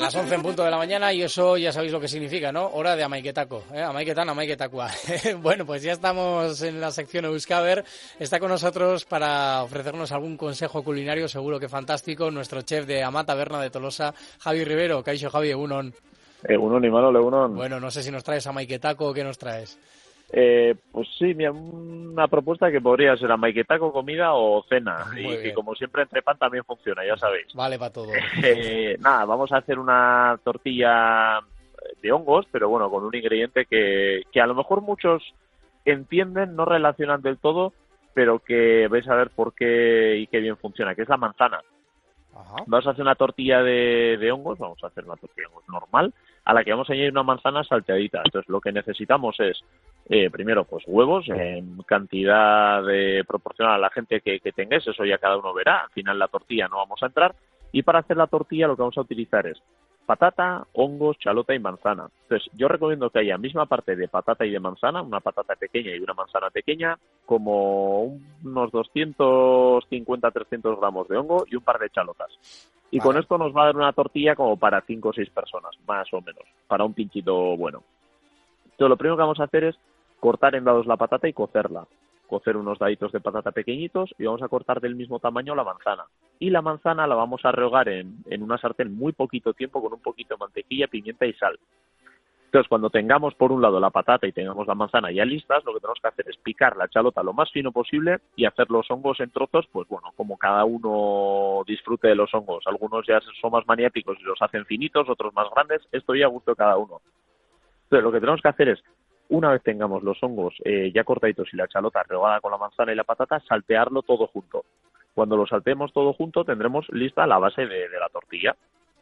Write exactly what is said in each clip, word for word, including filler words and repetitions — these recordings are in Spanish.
Las once en punto de la mañana y eso ya sabéis lo que significa, ¿no? Hora de amaiketako, ¿eh? Amaiketan, amaiketakua. Bueno, pues ya estamos en la sección Euskaber. Está con nosotros para ofrecernos algún consejo culinario, seguro que fantástico, nuestro chef de Ama Taberna de Tolosa, Javi Rivero. Kaixo, Javi, egunon. Egunon, Imanol, egunon. Bueno, no sé si nos traes amaiketako o qué nos traes. Eh, pues sí, mira, una propuesta que podría ser amaiketako, comida o cena. Muy y bien. que como siempre entre pan también funciona, ya sabéis. Vale para todo. Eh, nada, vamos a hacer una tortilla de hongos, pero bueno, con un ingrediente que, que a lo mejor muchos entienden, no relacionan del todo, pero que vais a ver por qué y qué bien funciona, que es la manzana. Ajá. Vamos a hacer una tortilla de, de hongos, vamos a hacer una tortilla de hongos normal, a la que vamos a añadir una manzana salteadita. Entonces lo que necesitamos es, eh, primero, pues huevos en cantidad de, proporcional a la gente que, que tengáis, eso ya cada uno verá, al final la tortilla no vamos a entrar, y para hacer la tortilla lo que vamos a utilizar es patata, hongos, chalota y manzana. Entonces yo recomiendo que haya misma parte de patata y de manzana, una patata pequeña y una manzana pequeña, como unos doscientos cincuenta a trescientos gramos de hongo y un par de chalotas. Y Vale. con esto nos va a dar una tortilla como para cinco o seis personas, más o menos, para un pinchito bueno. Entonces lo primero que vamos a hacer es cortar en dados la patata y cocerla. Cocer unos daditos de patata pequeñitos y vamos a cortar del mismo tamaño la manzana. Y la manzana la vamos a rehogar en, en una sartén muy poquito tiempo con un poquito de mantequilla, pimienta y sal. Entonces, cuando tengamos por un lado la patata y tengamos la manzana ya listas, lo que tenemos que hacer es picar la chalota lo más fino posible y hacer los hongos en trozos, pues bueno, como cada uno disfrute de los hongos. Algunos ya son más maniáticos y los hacen finitos, otros más grandes. Esto ya a gusto de cada uno. Entonces, lo que tenemos que hacer es, una vez tengamos los hongos eh, ya cortaditos y la chalota rehogada con la manzana y la patata, saltearlo todo junto. Cuando lo salteemos todo junto, tendremos lista la base de, de la tortilla.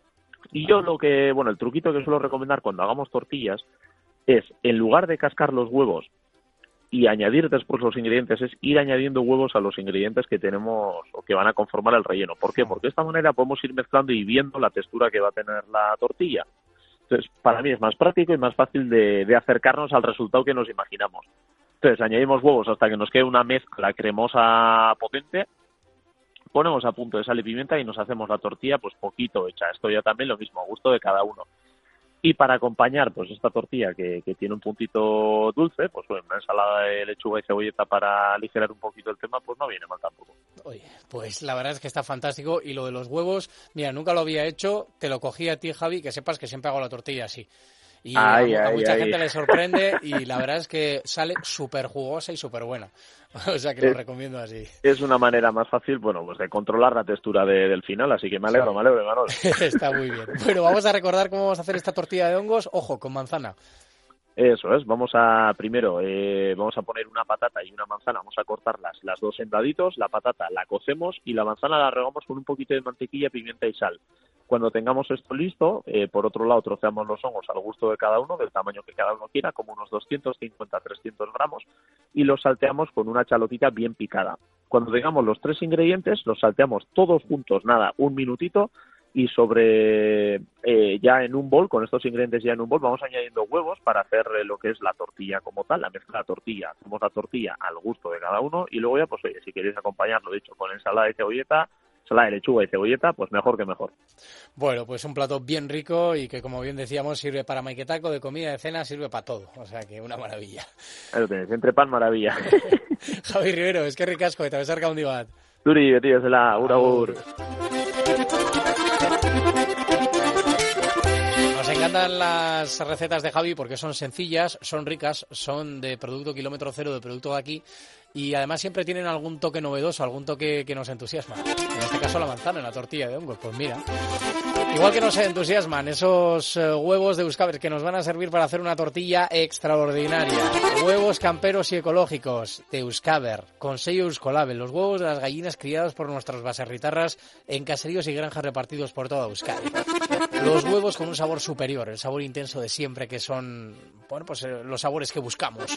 Y yo lo que, bueno, el truquito que suelo recomendar cuando hagamos tortillas es, en lugar de cascar los huevos y añadir después los ingredientes, es ir añadiendo huevos a los ingredientes que tenemos o que van a conformar el relleno. ¿Por qué? Porque de esta manera podemos ir mezclando y viendo la textura que va a tener la tortilla. Entonces, para mí es más práctico y más fácil de, de acercarnos al resultado que nos imaginamos. Entonces, añadimos huevos hasta que nos quede una mezcla cremosa potente, ponemos a punto de sal y pimienta y nos hacemos la tortilla pues poquito hecha. Esto ya también lo mismo, a gusto de cada uno. Y para acompañar pues esta tortilla que, que tiene un puntito dulce, pues bueno, una ensalada de lechuga y cebolleta para aligerar un poquito el tema, pues no viene mal tampoco. Oye, pues la verdad es que está fantástico. Y lo de los huevos, mira, nunca lo había hecho, te lo cogí a ti, Javi, que sepas que siempre hago la tortilla así. Y ay, a, a ay, mucha ay. gente le sorprende y la verdad es que sale súper jugosa y súper buena. O sea que lo es, recomiendo así. Es una manera más fácil, bueno, pues de controlar la textura de, del final, así que me alegro, Sí. me alegro, Manol. Está muy bien. Bueno, vamos a recordar cómo vamos a hacer esta tortilla de hongos. Ojo, con manzana. Eso es, vamos a, primero, eh, vamos a poner una patata y una manzana, vamos a cortarlas las dos en daditos, la patata la cocemos y la manzana la regamos con un poquito de mantequilla, pimienta y sal. Cuando tengamos esto listo, eh, por otro lado troceamos los hongos al gusto de cada uno, del tamaño que cada uno quiera, como unos doscientos cincuenta a trescientos gramos, y los salteamos con una chalotita bien picada. Cuando tengamos los tres ingredientes, los salteamos todos juntos, nada, un minutito, y sobre eh, ya en un bol, con estos ingredientes ya en un bol, vamos añadiendo huevos para hacer eh, lo que es la tortilla como tal, la mezcla de tortilla. Hacemos la tortilla al gusto de cada uno y luego ya, pues oye, si queréis acompañarlo, dicho, con ensalada de cebolleta, ensalada de lechuga y cebolleta, pues mejor que mejor. Bueno, pues un plato bien rico y que, como bien decíamos, sirve para amaiketako, de comida, de cena, sirve para todo. O sea que una maravilla. Ahí lo tenéis, entre pan, maravilla. Javi Rivero, es que ricasco, eta besarka handi bat. Zuri, beti bezala, agur, agur. Nos encantan las recetas de Javi porque son sencillas, son ricas, son de producto kilómetro cero, de producto de aquí, y además siempre tienen algún toque novedoso, algún toque que nos entusiasma. En este caso la manzana en la tortilla de hongos, pues mira. Igual que nos entusiasman esos uh, huevos de Euskaber que nos van a servir para hacer una tortilla extraordinaria. Huevos camperos y ecológicos de Euskaber, con sello Euskolabel, los huevos de las gallinas criados por nuestras baserritarras en caseríos y granjas repartidos por toda Euskadi. Los huevos con un sabor superior, el sabor intenso de siempre, que son, bueno, pues eh, los sabores que buscamos.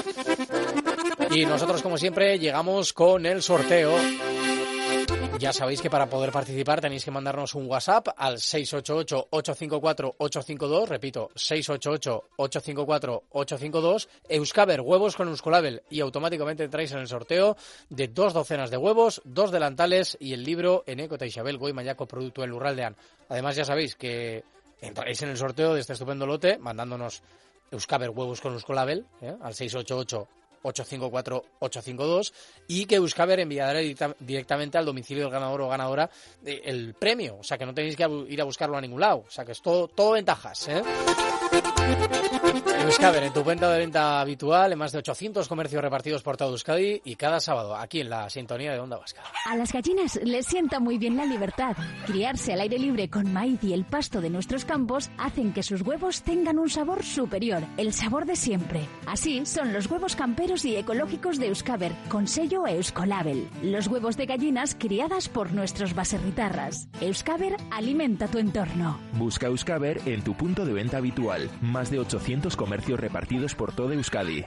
Y nosotros, como siempre, llegamos con el sorteo. Ya sabéis que para poder participar tenéis que mandarnos un WhatsApp al seis ocho ocho, ocho cinco cuatro, ocho cinco dos, repito, seis ocho ocho, ocho cinco cuatro, ocho cinco dos, Euskaber, huevos con Euskolabel, y automáticamente entráis en el sorteo de dos docenas de huevos, dos delantales y el libro Eneko eta Isabel Goi Mailako Produktuen Lurraldean. Además, ya sabéis que entraréis en el sorteo de este estupendo lote mandándonos Euskaber huevos con Euskolabel ¿eh? al seis ocho ocho, ocho cinco cuatro, ocho cinco dos y que Euskaber enviará directa, directamente al domicilio del ganador o ganadora eh, el premio, o sea que no tenéis que ir a buscarlo a ningún lado, o sea que es todo, todo ventajas, ¿eh? Euskaber, en tu cuenta de venta habitual, en más de ochocientos comercios repartidos por todo Euskadi y cada sábado aquí en la sintonía de Onda Vasca. A las gallinas les sienta muy bien la libertad. Criarse al aire libre con maíz y el pasto de nuestros campos hacen que sus huevos tengan un sabor superior, el sabor de siempre. Así son los huevos camperos y ecológicos de Euskaber, con sello Euskolabel. Los huevos de gallinas criadas por nuestros baserritarras. Euskaber alimenta tu entorno. Busca Euskaber en tu punto de venta habitual. Más de ochocientos comercios repartidos por toda Euskadi.